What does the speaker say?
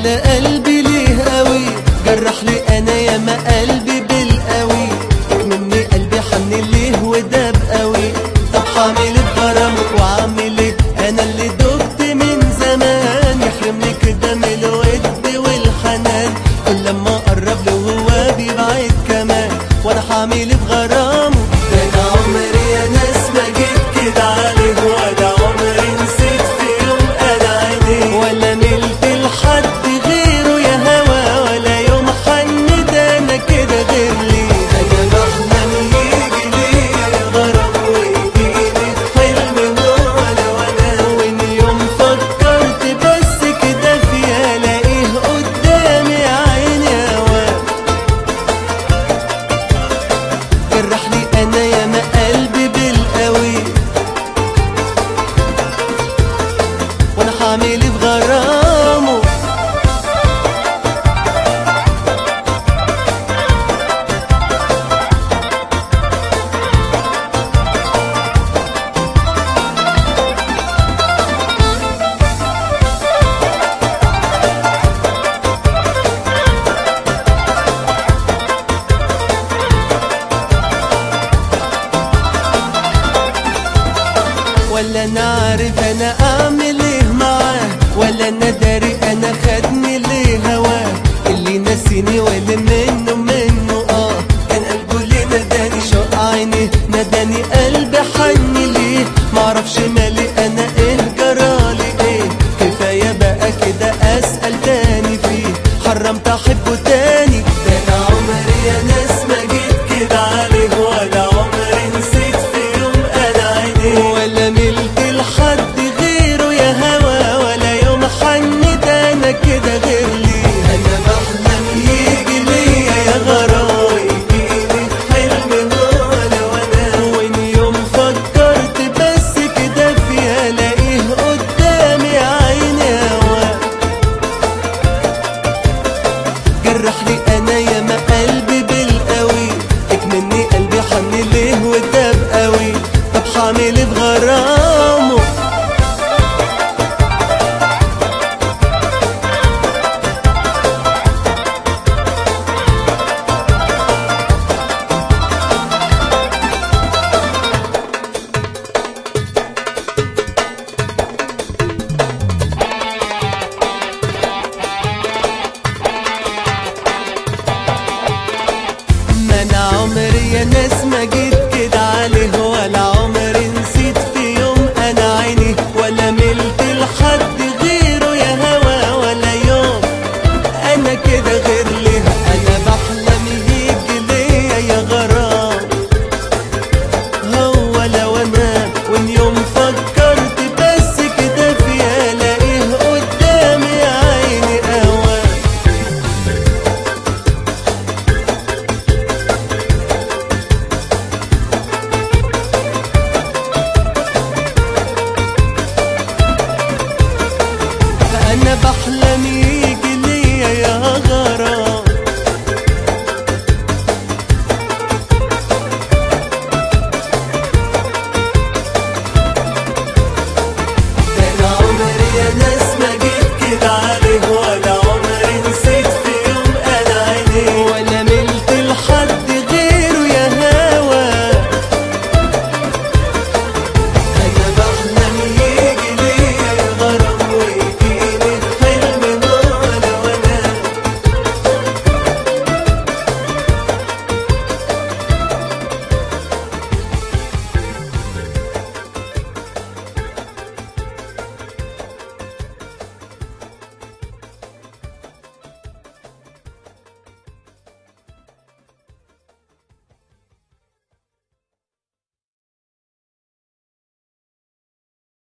على قلبي ليه قوي، جرح لي انا ياما قلبي بالقوي، مني قلبي حن ليه وداب قوي. طب حامل بغرامك وعامل ايه انا اللي دبت من زمان، يحرمني كده من الود والحنان، كل لما اقرب له هو بيبعد كمان، وانا حامل بغرامه. ده انا عمري يا ناس ما جيت كده عليه، ولا عمري نسيت في يوم انا عينيه، ولا ملت لحد غيره يا هوا، ولا يوم حن ده انا كده غير ليه. انا بحلم يجي ليا يا غرام ويجيني حلم هو وانا، وان يوم فكرت بس كده فيها الاقيه قدامي عيني هوا. جرح لي انا ياما قلبي بالقوي، وانا حامل بغرامه. ولا انا عارف انا اعمل ايه معاه، ولا انا داري انا خدني ليه هواه، اللي ناسيني واللي منه كان قلبه ليه نداني، شوق عيني نداني قلبي حن ليه، معرفش مالي انا ايه جرالي ايه، كفايه بقى كده اسال تاني فيه، حرمت احبه تاني. ده انا عمري يا ناس ما جيت كده عليه، ولا عمري نسيت في يوم انا عينيه، ولا ملت لحد غيره يا هوا، ولا يوم حن ده انا كده غير ليه. انا بحلم يجي ليا يا غرام يجيني حلم هو وانا، وان يوم فكرت بس كده فيها الاقيه قدامي عيني هوا. جرح لي انا ياما قلبي بالقوي، اكمني قلبي حن ليه وداب قوي، طب حامل بغرامه. ما انا عمري يا ناس ما جيت